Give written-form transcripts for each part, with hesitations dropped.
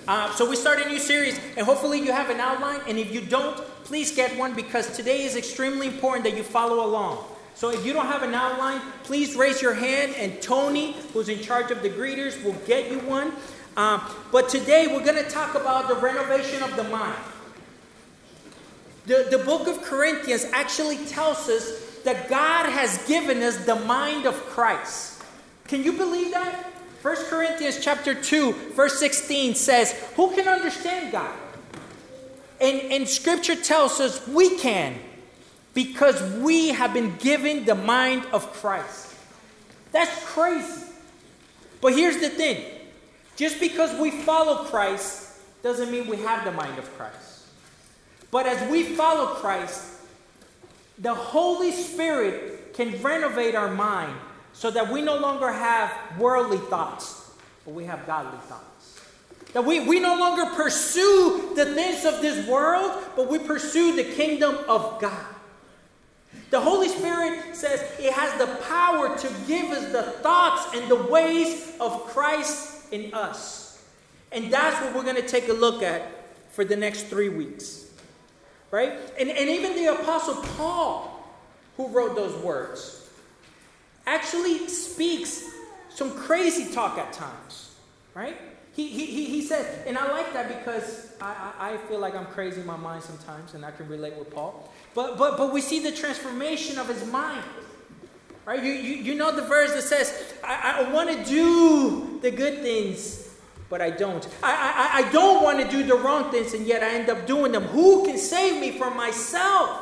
So we start a new series, and hopefully you have an outline. And if you don't, please get one, because today is extremely important that you follow along. So if you don't have an outline, please raise your hand, and Tony, who's in charge of the greeters, will get you one. But today we're going to talk about the renovation of the mind. The book of Corinthians actually tells us that God has given us the mind of Christ. Can you believe that? 1 Corinthians chapter 2, verse 16 says, who can understand God? And Scripture tells us we can, because we have been given the mind of Christ. That's crazy. But here's the thing. Just because we follow Christ doesn't mean we have the mind of Christ. But as we follow Christ, the Holy Spirit can renovate our mind so that we no longer have worldly thoughts, but we have godly thoughts. That we no longer pursue the things of this world, but we pursue the kingdom of God. The Holy Spirit says it has the power to give us the thoughts and the ways of Christ in us. And that's what we're going to take a look at for the next 3 weeks. Right? And even the Apostle Paul, who wrote those words, actually speaks some crazy talk at times. Right? He said, and I like that because I feel like I'm crazy in my mind sometimes, and I can relate with Paul. But we see the transformation of his mind. Right? You know the verse that says, I want to do the good things, but I don't. I don't want to do the wrong things, and yet I end up doing them. Who can save me from myself?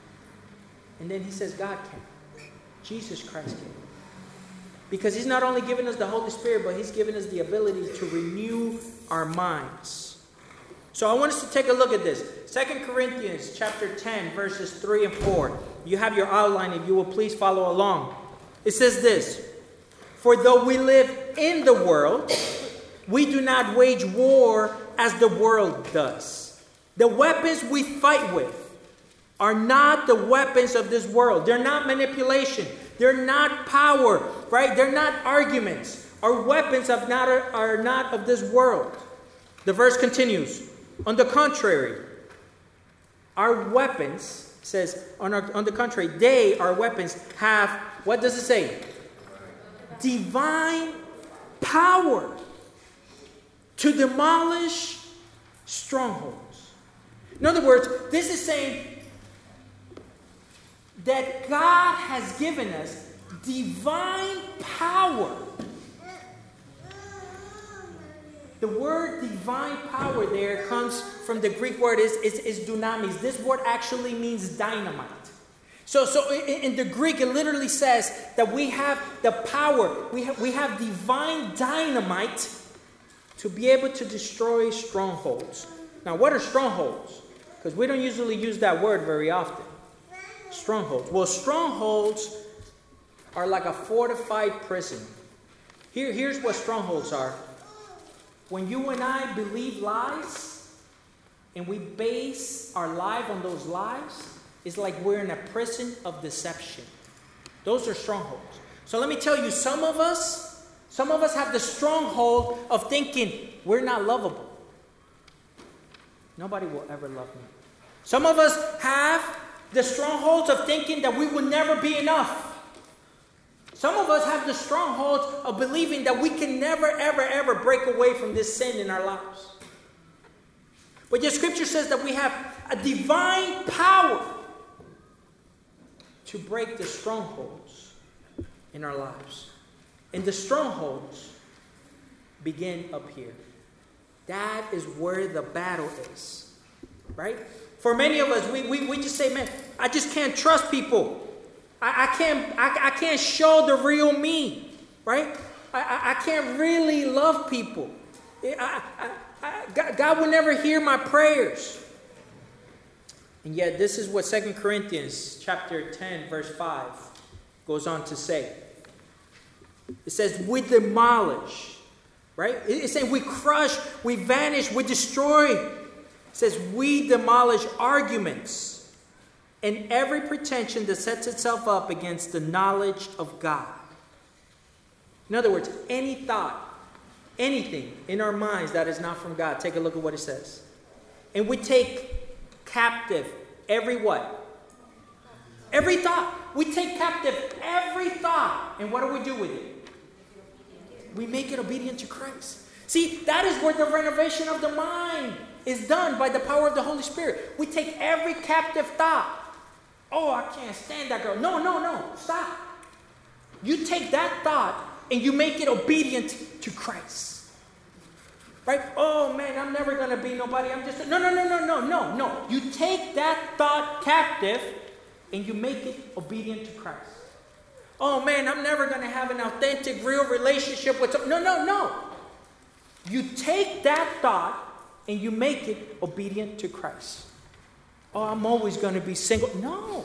And then he says, God can. Jesus Christ can. Because he's not only given us the Holy Spirit, but he's given us the ability to renew our minds. So I want us to take a look at this. 2 Corinthians chapter 10, verses 3 and 4. You have your outline, if you will please follow along. It says this: for though we live in the world, we do not wage war as the world does. The weapons we fight with are not the weapons of this world. They're not manipulation. They're not power, right? They're not arguments. Our weapons are not of this world. The verse continues. On the contrary, our weapons, says, on the contrary, our weapons have, what does it say? Divine power to demolish strongholds. In other words, this is saying that God has given us divine power. The word divine power there comes from the Greek word is dunamis. This word actually means dynamite. So in the Greek, it literally says that we have the power. We have divine dynamite to be able to destroy strongholds. Now, what are strongholds? Because we don't usually use that word very often. Strongholds. Well, strongholds are like a fortified prison. Here's what strongholds are. When you and I believe lies, and we base our life on those lies, it's like we're in a prison of deception. Those are strongholds. So let me tell you, some of us have the stronghold of thinking we're not lovable. Nobody will ever love me. Some of us have the strongholds of thinking that we will never be enough. Some of us have the strongholds of believing that we can never, ever, ever break away from this sin in our lives. But yet Scripture says that we have a divine power to break the strongholds in our lives. And the strongholds begin up here. That is where the battle is. Right? For many of us, we just say, man, I just can't trust people. I can't show the real me, right? I can't really love people. God will never hear my prayers. And yet this is what 2 Corinthians chapter 10, verse 5 goes on to say. It says, we demolish, right? It's saying we crush, we vanish, we destroy. It says we demolish arguments and every pretension that sets itself up against the knowledge of God. In other words, any thought, anything in our minds that is not from God. Take a look at what it says. And we take captive every what? Every thought. We take captive every thought. And what do with it? We make it obedient to Christ. See, that is where the renovation of the mind is done by the power of the Holy Spirit. We take every captive thought. Oh, I can't stand that girl. No. Stop. You take that thought and you make it obedient to Christ. Right? Oh, man, I'm never going to be nobody. I'm just... No. You take that thought captive and you make it obedient to Christ. Oh, man, I'm never going to have an authentic, real relationship with... No. You take that thought and you make it obedient to Christ. Oh, I'm always going to be single. No.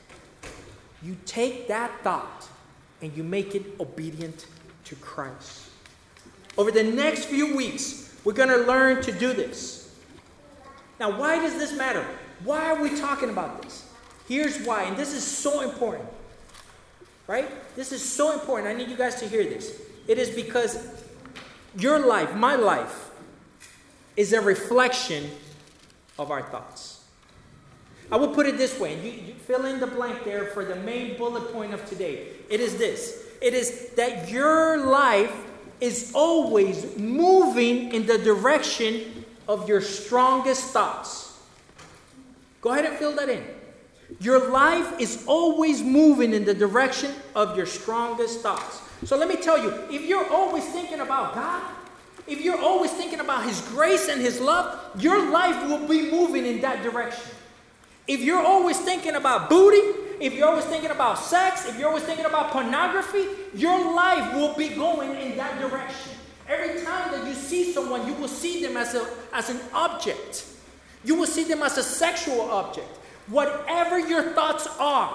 You take that thought and you make it obedient to Christ. Over the next few weeks, we're going to learn to do this. Now, why does this matter? Why are we talking about this? Here's why, and this is so important. Right? This is so important. I need you guys to hear this. It is because your life, my life, is a reflection of our thoughts. I will put it this way. You fill in the blank there for the main bullet point of today. It is this. It is that your life is always moving in the direction of your strongest thoughts. Go ahead and fill that in. Your life is always moving in the direction of your strongest thoughts. So let me tell you, if you're always thinking about God, if you're always thinking about His grace and His love, your life will be moving in that direction. If you're always thinking about booty, if you're always thinking about sex, if you're always thinking about pornography, your life will be going in that direction. Every time that you see someone, you will see them as an object. You will see them as a sexual object. Whatever your thoughts are,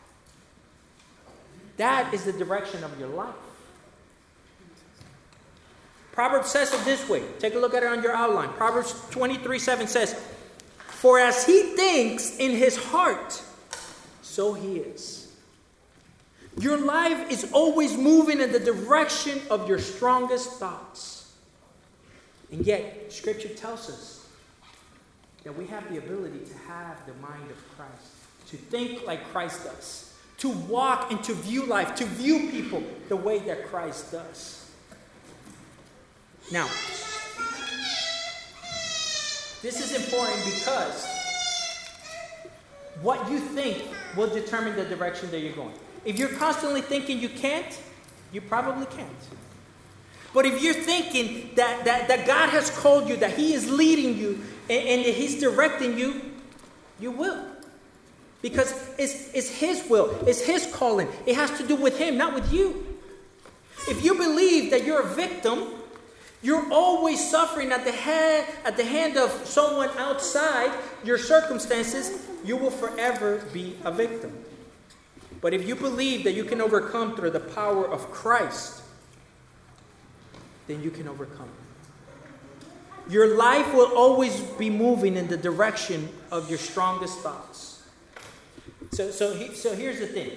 that is the direction of your life. Proverbs says it this way. Take a look at it on your outline. Proverbs 23:7 says, "For as he thinks in his heart, so he is." Your life is always moving in the direction of your strongest thoughts. And yet, Scripture tells us that we have the ability to have the mind of Christ, to think like Christ does, to walk and to view life, to view people the way that Christ does. Now, this is important because what you think will determine the direction that you're going. If you're constantly thinking you can't, you probably can't. But if you're thinking that God has called you, that He is leading you, and that He's directing you, you will. Because it's His will. It's His calling. It has to do with Him, not with you. If you believe that you're a victim, you're always suffering at the hand of someone outside your circumstances, you will forever be a victim. But if you believe that you can overcome through the power of Christ, then you can overcome. Your life will always be moving in the direction of your strongest thoughts. So here's the thing.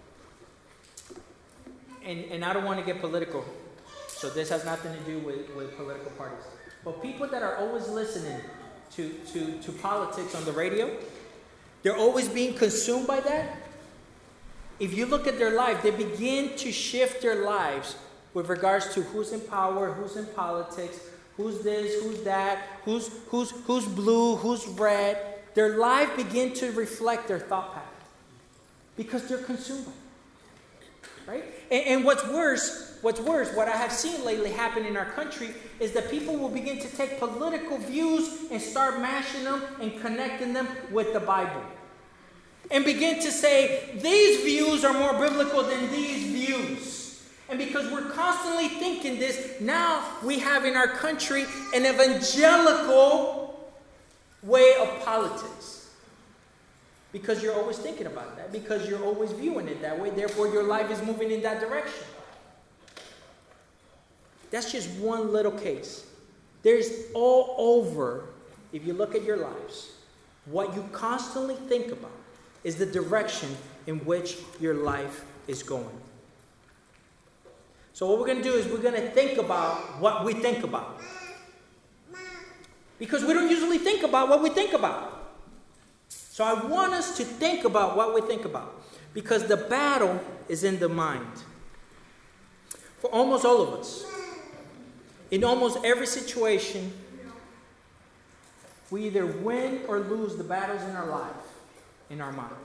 And I don't want to get political. So this has nothing to do with political parties. But people that are always listening to politics on the radio, they're always being consumed by that. If you look at their life, they begin to shift their lives with regards to who's in power, who's in politics, who's this, who's that, who's blue, who's red. Their life begin to reflect their thought pattern because they're consumed by it. Right? And what's worse, what I have seen lately happen in our country is that people will begin to take political views and start mashing them and connecting them with the Bible. And begin to say, these views are more biblical than these views. And because we're constantly thinking this, now we have in our country an evangelical way of politics. Because you're always thinking about that. Because you're always viewing it that way. Therefore, your life is moving in that direction. That's just one little case. There's all over, if you look at your lives, what you constantly think about is the direction in which your life is going. So what we're going to do is we're going to think about what we think about. Because we don't usually think about what we think about. So I want us to think about what we think about. Because the battle is in the mind. For almost all of us, in almost every situation, we either win or lose the battles in our life, in our mind.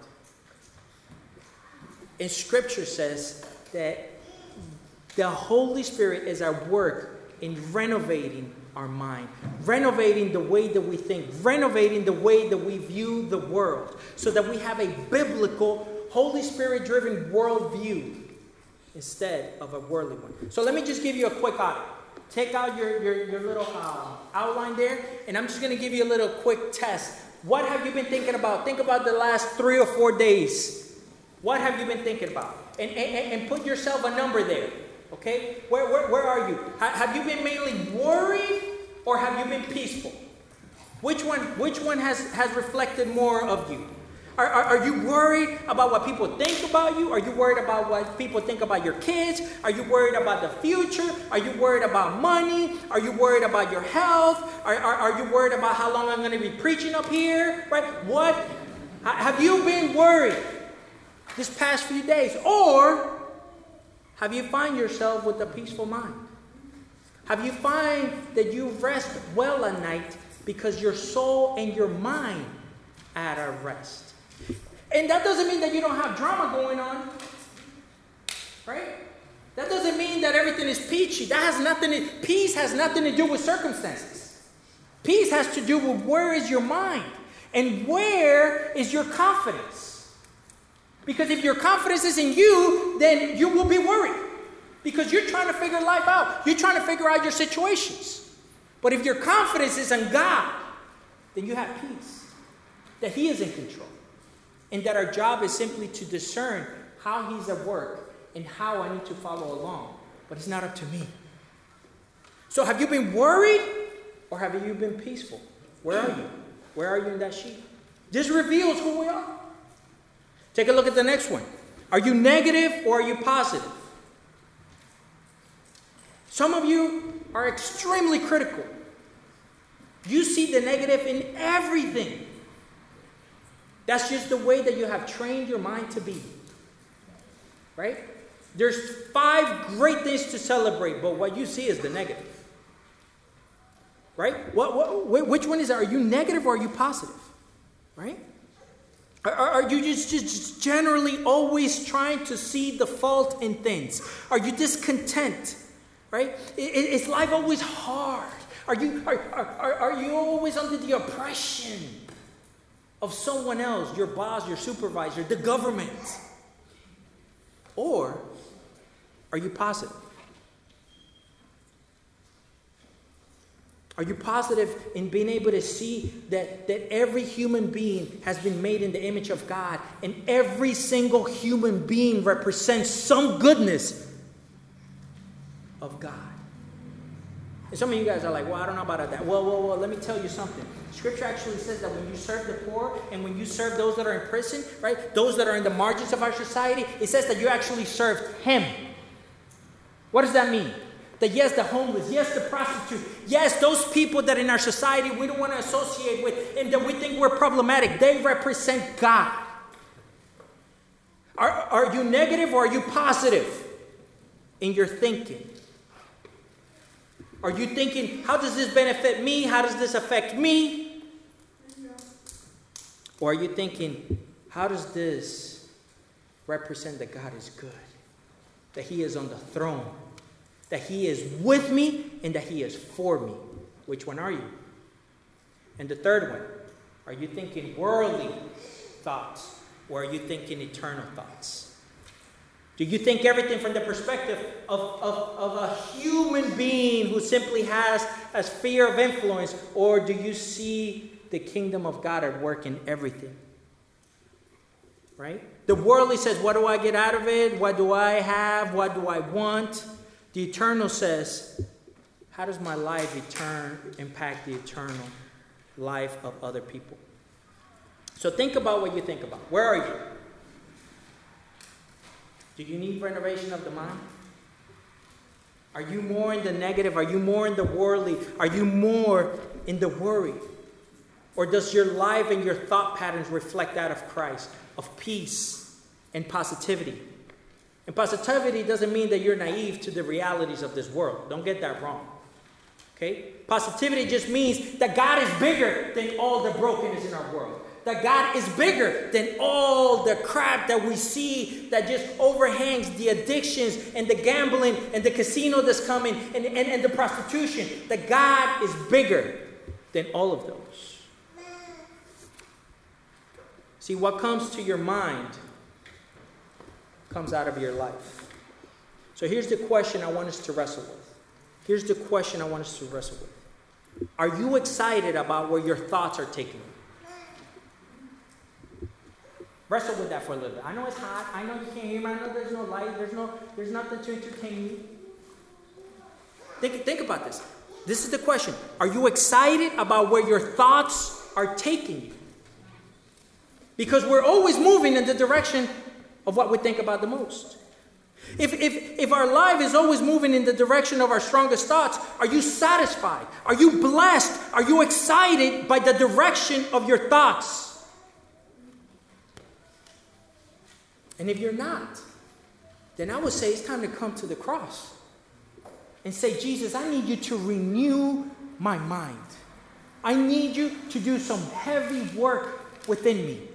And Scripture says that the Holy Spirit is at work in renovating our mind, renovating the way that we think, renovating the way that we view the world, so that we have a biblical, Holy Spirit-driven worldview instead of a worldly one. So let me just give you a quick audit. Take out your little outline there, and I'm just going to give you a little quick test. What have you been thinking about? Think about the last 3 or 4 days. What have you been thinking about? And put yourself a number there. Okay? Where are you? Have you been mainly worried or have you been peaceful? Which one has reflected more of you? Are you worried about what people think about you? Are you worried about what people think about your kids? Are you worried about the future? Are you worried about money? Are you worried about your health? Are you worried about how long I'm going to be preaching up here? Right? What? Have you been worried this past few days? Or have you find yourself with a peaceful mind? Have you find that you rest well at night because your soul and your mind are at rest? And that doesn't mean that you don't have drama going on, right? That doesn't mean that everything is peachy. Peace has nothing to do with circumstances. Peace has to do with where is your mind and where is your confidence. Because if your confidence is in you, then you will be worried. Because you're trying to figure life out. You're trying to figure out your situations. But if your confidence is in God, then you have peace. That He is in control. And that our job is simply to discern how He's at work and how I need to follow along. But it's not up to me. So have you been worried or have you been peaceful? Where are you? Where are you in that sheet? This reveals who we are. Take a look at the next one. Are you negative or are you positive? Some of you are extremely critical. You see the negative in everything. That's just the way that you have trained your mind to be. Right? There's 5 great things to celebrate, but what you see is the negative. Right? Which one is it? Are you negative or are you positive? Right? Are you just generally always trying to see the fault in things? Are you discontent? Right? Is life always hard? Are you always under the oppression of someone else, your boss, your supervisor, the government? Or are you positive? Are you positive in being able to see that every human being has been made in the image of God, and every single human being represents some goodness of God? And some of you guys are like, well, I don't know about that. Well, let me tell you something. Scripture actually says that when you serve the poor and when you serve those that are in prison, right, those that are in the margins of our society, it says that you actually served Him. What does that mean? That yes, the homeless, yes, the prostitute, yes, those people that in our society we don't want to associate with and that we think we're problematic, they represent God. Are you negative or are you positive in your thinking? Are you thinking, how does this benefit me? How does this affect me? Or are you thinking, how does this represent that God is good? That He is on the throne? That He is with me and that He is for me? Which one are you? And the third one, are you thinking worldly thoughts or are you thinking eternal thoughts? Do you think everything from the perspective of a human being who simply has a sphere of influence, or do you see the kingdom of God at work in everything? Right? The worldly says, what do I get out of it? What do I have? What do I want? The eternal says, how does my life impact the eternal life of other people? So think about what you think about. Where are you? Do you need renovation of the mind? Are you more in the negative? Are you more in the worldly? Are you more in the worry? Or does your life and your thought patterns reflect that of Christ, of peace and positivity? And positivity doesn't mean that you're naive to the realities of this world. Don't get that wrong. Okay? Positivity just means that God is bigger than all the brokenness in our world. That God is bigger than all the crap that we see that just overhangs the addictions and the gambling and the casino that's coming and the prostitution. That God is bigger than all of those. See, what comes to your mind comes out of your life. So here's the question I want us to wrestle with. Here's the question I want us to wrestle with. Are you excited about where your thoughts are taking you? Wrestle with that for a little bit. I know it's hot. I know you can't hear me. I know there's no light. There's nothing to entertain you. Think about this. This is the question. Are you excited about where your thoughts are taking you? Because we're always moving in the direction of what we think about the most. If our life is always moving in the direction of our strongest thoughts, are you satisfied? Are you blessed? Are you excited by the direction of your thoughts? And if you're not, then I would say it's time to come to the cross and say, Jesus, I need you to renew my mind. I need you to do some heavy work within me.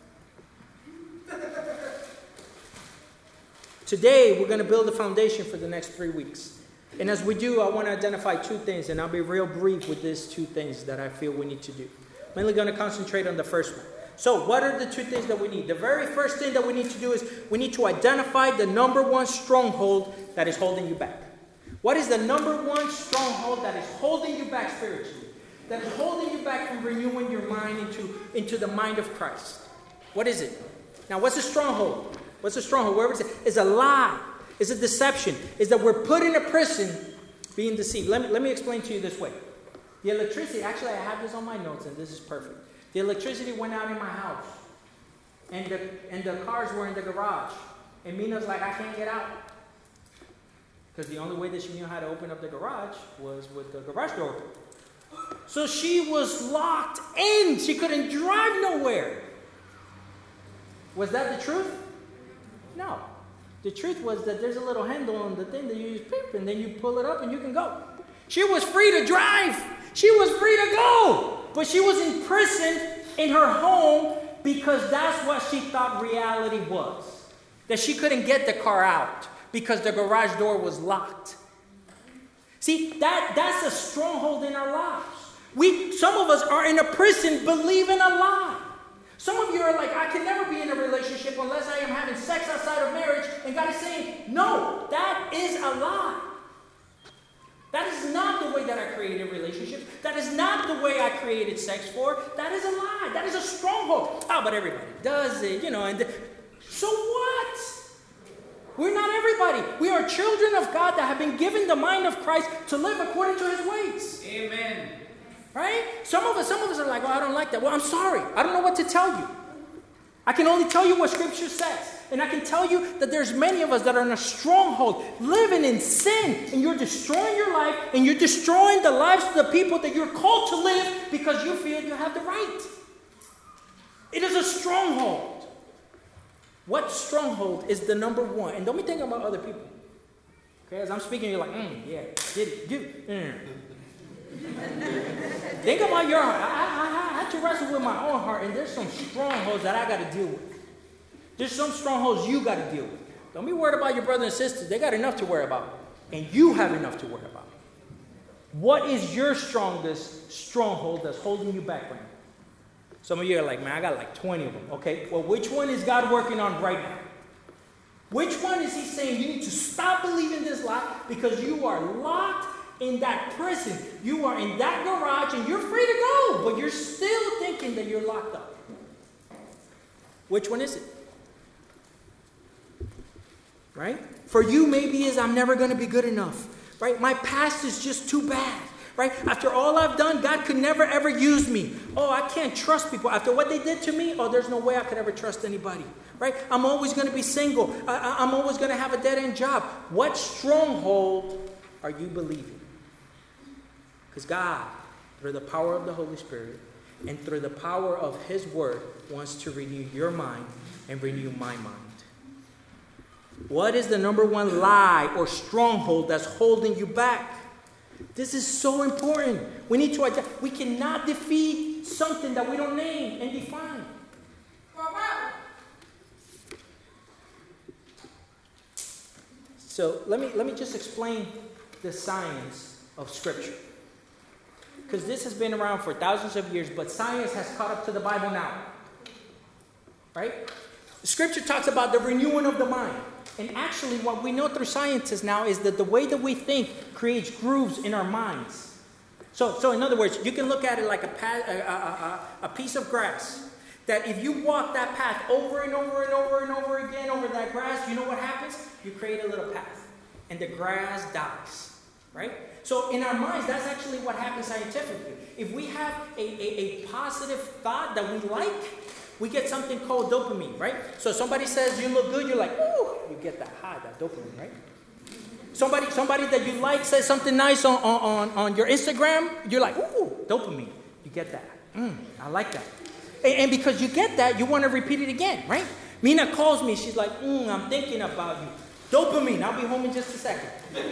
Today, we're going to build a foundation for the next 3 weeks. And as we do, I want to identify 2 things, and I'll be real brief with these 2 things that I feel we need to do. I'm mainly going to concentrate on the first one. So what are the 2 things that we need? The very first thing that we need to do is we need to identify the number 1 stronghold that is holding you back. What is the number 1 stronghold that is holding you back spiritually? That is holding you back from renewing your mind into the mind of Christ? What is it? Now, what's a stronghold? What's a stronghold? Wherever it's a lie. It's a deception. It's that we're put in a prison being deceived. Let me explain to you this way. The electricity, actually I have this on my notes and this is perfect. The electricity went out in my house, and the cars were in the garage. And Mina's like, I can't get out. Because the only way that she knew how to open up the garage was with the garage door open. So she was locked in. She couldn't drive nowhere. Was that the truth? No. The truth was that there's a little handle on the thing that you use, and then you pull it up and you can go. She was free to drive. She was free to go. But she was imprisoned in her home because that's what she thought reality was. That she couldn't get the car out because the garage door was locked. See, that's a stronghold in our lives. Some of us are in a prison believing a lie. Some of you are like, I can never be in a relationship unless I am having sex outside of marriage. And God is saying, no, that is a lie. That is not the way that I created relationships. That is not the way I created sex for. That is a lie. That is a stronghold. Oh, but everybody does it, and so what? We're not everybody. We are children of God that have been given the mind of Christ to live according to his ways. Amen. Right? Some of us are like, I don't like that. Well, I'm sorry. I don't know what to tell you. I can only tell you what Scripture says. And I can tell you that there's many of us that are in a stronghold, living in sin. And you're destroying your life, and you're destroying the lives of the people that you're called to live because you feel you have the right. It is a stronghold. What stronghold is the number 1? And don't be thinking about other people. Okay, as I'm speaking, you're like, yeah, get it. Think about your heart. I had to wrestle with my own heart, and there's some strongholds that I got to deal with. There's some strongholds you got to deal with. Don't be worried about your brothers and sisters. They got enough to worry about, and you have enough to worry about. What is your strongest stronghold that's holding you back right now? Some of you are like, man, I got like 20 of them. Okay, well, which one is God working on right now? Which one is he saying you need to stop believing this lie because you are locked in that prison? You are in that garage and you're free to go, but you're still thinking that you're locked up. Which one is it? Right? For you, maybe is I'm never going to be good enough. Right? My past is just too bad. Right? After all I've done, God could never ever use me. Oh, I can't trust people. After what they did to me, oh, there's no way I could ever trust anybody. Right? I'm always going to be single. I'm always going to have a dead-end job. What stronghold are you believing? Because God, through the power of the Holy Spirit and through the power of His Word, wants to renew your mind and renew my mind. What is the number one lie or stronghold that's holding you back? This is so important. We need to identify. We cannot defeat something that we don't name and define. So let me just explain the science of Scripture. Because this has been around for thousands of years, but science has caught up to the Bible now. Right? Scripture talks about the renewing of the mind. And actually, what we know through scientists now is that the way that we think creates grooves in our minds. So in other words, you can look at it like a piece of grass. That if you walk that path over and over and over and over again over that grass, you know what happens? You create a little path. And the grass dies. Right? So in our minds, that's actually what happens scientifically. If we have a positive thought that we like, we get something called dopamine, right? So somebody says you look good, you're like, ooh, you get that high, that dopamine, right? Somebody that you like says something nice on your Instagram, you're like, ooh, dopamine. You get that. I like that. And because you get that, you want to repeat it again, right? Mina calls me, she's like, I'm thinking about you. Dopamine, I'll be home in just a second.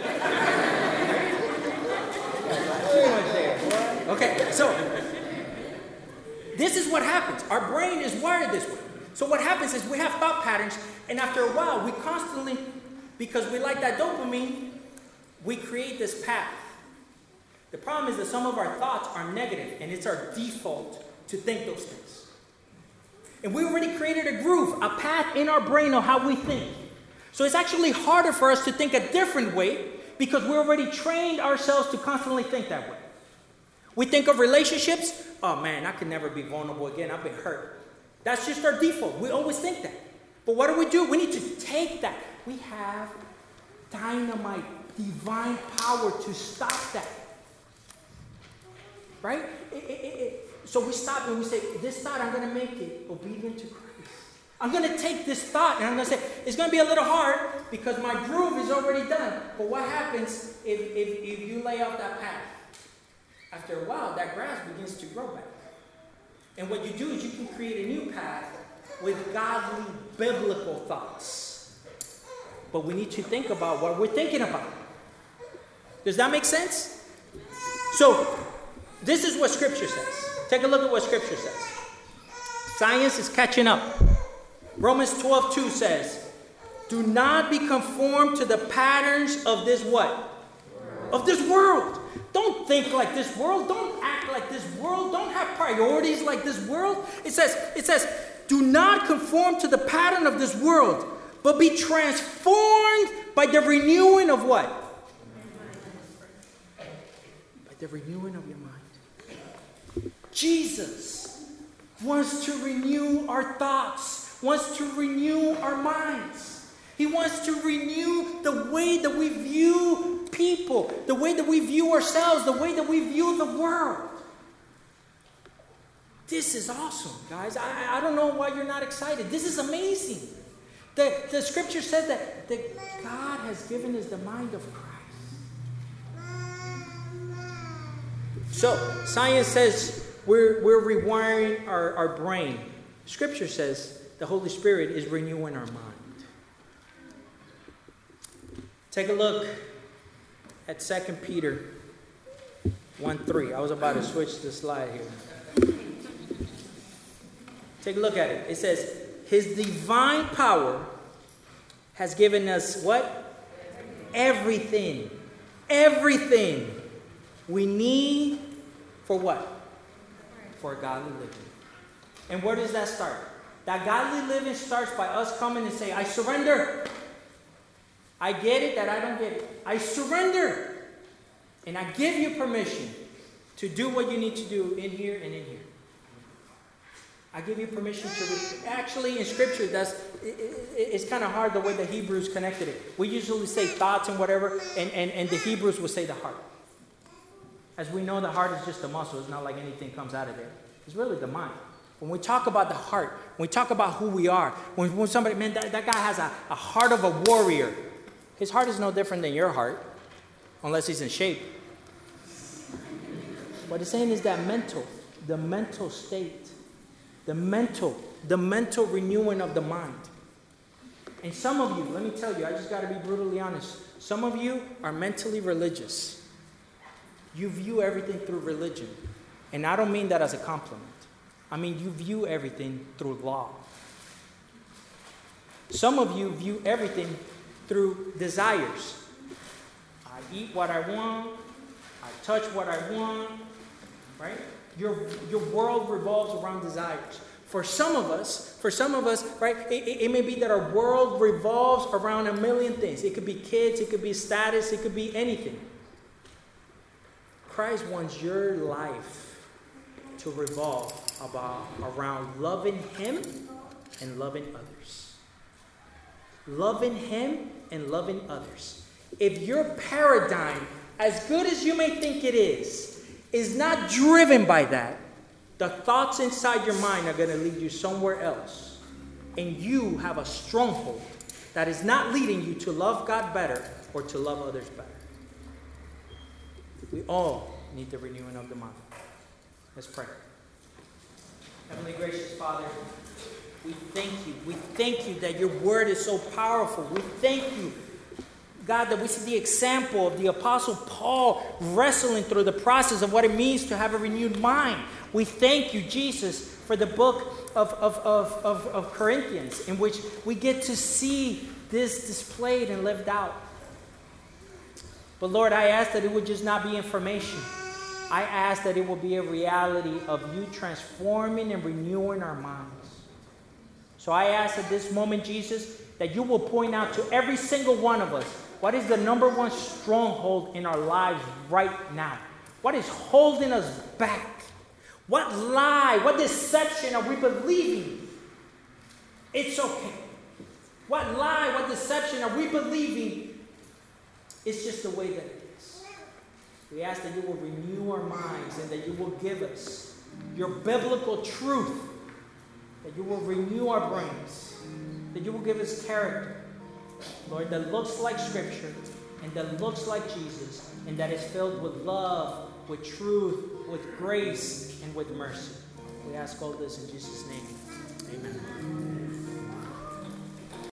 Okay, so this is what happens. Our brain is wired this way. So what happens is we have thought patterns, and after a while, we constantly, because we like that dopamine, we create this path. The problem is that some of our thoughts are negative, and it's our default to think those things. And we already created a groove, a path in our brain of how we think. So it's actually harder for us to think a different way because we already trained ourselves to constantly think that way. We think of relationships. Oh man, I can never be vulnerable again. I've been hurt. That's just our default. We always think that. But what do? We need to take that. We have dynamite, divine power to stop that. Right? So we stop and we say, this thought, I'm going to make it obedient to Christ. I'm going to take this thought and I'm going to say, it's going to be a little hard because my groove is already done. But what happens if you lay off that path? After a while, that grass begins to grow back. And what you do is you can create a new path with godly, biblical thoughts. But we need to think about what we're thinking about. Does that make sense? So, this is what Scripture says. Take a look at what Scripture says. Science is catching up. Romans 12:2 says, do not be conformed to the patterns of this what? Of this world. Don't think like this world. Don't act like this world. Don't have priorities like this world. It says, do not conform to the pattern of this world, but be transformed by the renewing of what? By the renewing of your mind. Jesus wants to renew our thoughts, wants to renew our minds. He wants to renew the way that we view people, the way that we view ourselves, the way that we view the world. This is awesome, guys. I don't know why you're not excited. This is amazing. The Scripture says that God has given us the mind of Christ. So, science says we're rewiring our brain. Scripture says the Holy Spirit is renewing our mind. Take a look at 2 Peter 1:3. I was about to switch the slide here. Take a look at it. It says, His divine power has given us what? Everything. Everything we need for what? For godly living. And where does that start? That godly living starts by us coming and saying, I surrender. I get it that I don't get it. I surrender. And I give you permission to do what you need to do in here and in here. I give you permission to... Actually, in Scripture, it's kind of hard the way the Hebrews connected it. We usually say thoughts and whatever, and the Hebrews would say the heart. As we know, the heart is just a muscle. It's not like anything comes out of there. It's really the mind. When we talk about the heart, when we talk about who we are, when somebody, man, that guy has a heart of a warrior. His heart is no different than your heart. unless he's in shape. What it's saying is that the mental state, the mental renewing of the mind. And some of you, let me tell you, I just got to be brutally honest. Some of you are mentally religious. You view everything through religion. And I don't mean that as a compliment. I mean, you view everything through law. Some of you view everything through desires. I eat what I want. I touch what I want. Right? Your world revolves around desires. For some of us, right, it may be that our world revolves around a million things. It could be kids, it could be status, it could be anything. Christ wants your life to revolve around loving Him and loving others. Loving Him and loving others. If your paradigm, as good as you may think it is not driven by that, the thoughts inside your mind are going to lead you somewhere else. And you have a stronghold that is not leading you to love God better or to love others better. We all need the renewing of the mind. Let's pray. Heavenly gracious Father, we thank you. We thank you that your word is so powerful. We thank you, God, that we see the example of the Apostle Paul wrestling through the process of what it means to have a renewed mind. We thank you, Jesus, for the book of Corinthians, in which we get to see this displayed and lived out. But Lord, I ask that it would just not be information. I ask that it will be a reality of you transforming and renewing our minds. So I ask at this moment, Jesus, that you will point out to every single one of us what is the number one stronghold in our lives right now. What is holding us back? What lie, what deception are we believing? It's okay. What lie, what deception are we believing? It's just the way that it is. We ask that you will renew our minds and that you will give us your biblical truth, that you will renew our brains, that you will give us character, Lord, that looks like Scripture and that looks like Jesus and that is filled with love, with truth, with grace, and with mercy. We ask all this in Jesus' name. Amen.